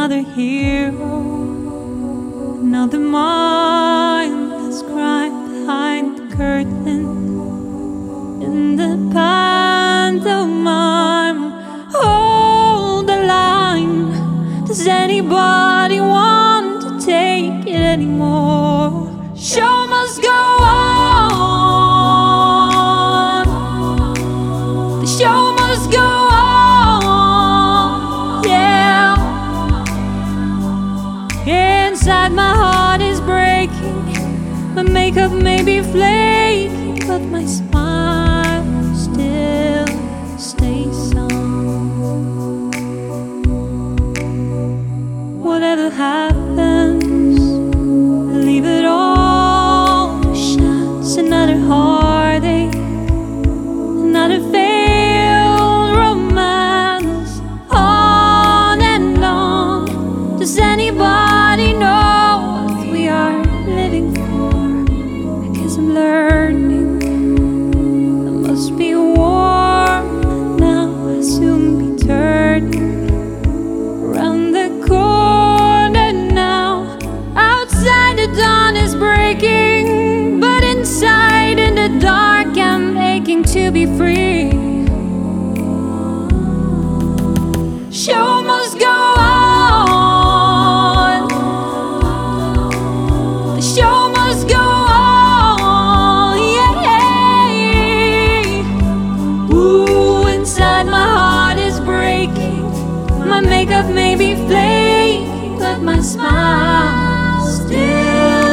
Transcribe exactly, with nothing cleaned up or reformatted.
another hero, another mindless crime behind the curtain. In the pantomime, hold the line. Does anybody want to take it anymore? Show must go on. The show must go on. Yeah. Inside my heart is breaking. My makeup may be flaking, but my smile still stays on. Whatever happens, leave it all to chance. Another heartache, another failed romance. On and on. Does anybody know what we are living for? I guess I'm learning. I must be warm now. I'll soon be turning around the corner now. Outside the dawn is breaking, but inside in the dark I'm aching to be free. Show must go on. The show must go on. Yeah. Ooh, inside my heart is breaking. My makeup may be flaking, but my smile still